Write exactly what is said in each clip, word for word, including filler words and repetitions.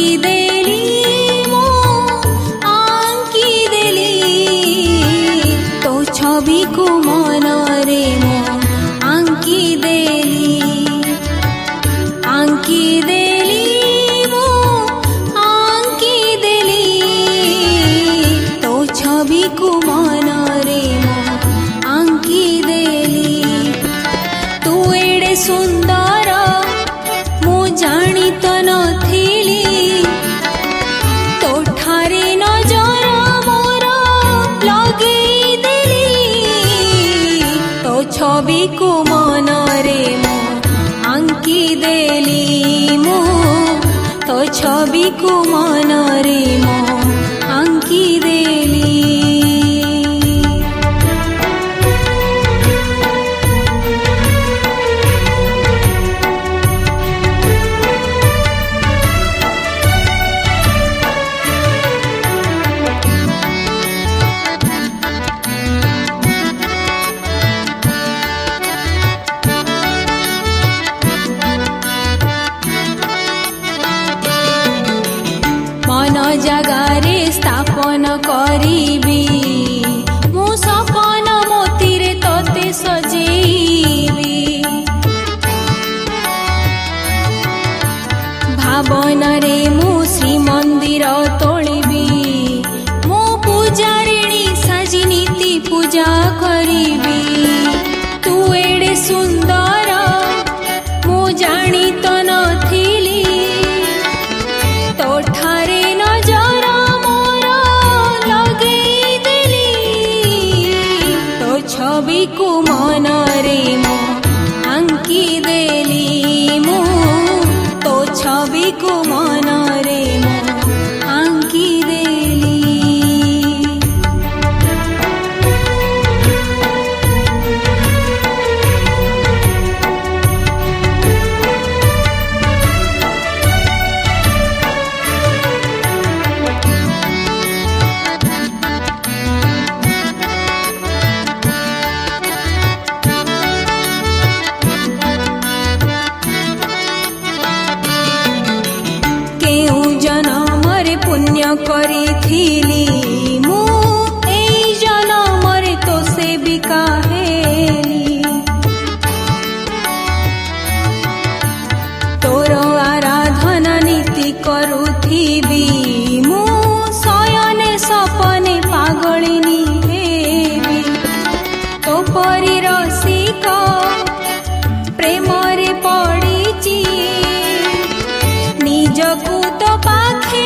देली मो आंकी देली तो छवि को मन रे मो आंकी देली आंकी देली मो आंकी देली तो छवि को मन रे मो आंकी देली तू एडे सुंदर मु जानी तो नथिली तो ठारे नजर मोर लगेई देली तो छवि को मन रे मो आंकी देली मु तो छवि को मन रे मो आंकी देली मन जगारे स्थापन करीबी मु सपन मोतीरे तोते सजेइबी भावना रे मु श्री मंदिर तोलिबी मु पूजारिणी साजी नीति पूजा करीबी तू एडे सुंदर मु जानी तो नथिली तो ठारे नजर मोर लगेई देली तो छवि को मन रे मो आंकी देली मु तो छवि को मन रे मो आंकी देली पुण्य करिथिली मु एई जनमरे तो सेविका हेली तोर आराधना नीति करुथिबी मु शयने सपने पागलिनी हेबी तो परी रसिक प्रेमरे पड़ीची निजकु तो पाखे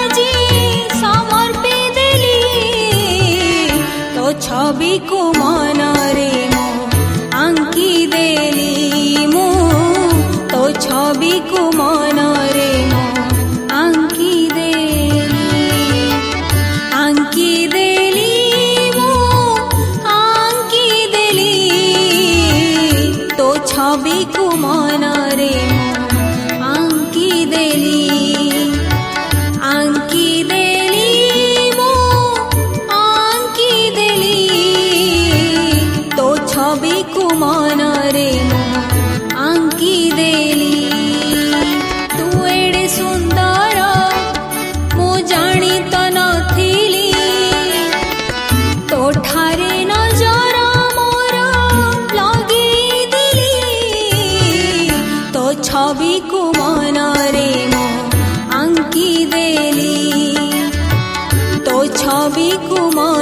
छवि को मन रे मो आंकी देली मु तो छवि को मन रे मो आंकी देली आंकी देली मु आंकी देली तो छवि को मन रे मो आंकी देली आंकी देली छवि को मन रे मो आंकी देली तू एडे सुंदर मु जानी तो नथिली तो ठारे नजर मोर लगेई देली तो छवि को मन रे मो आंकी देली तो छवि को मन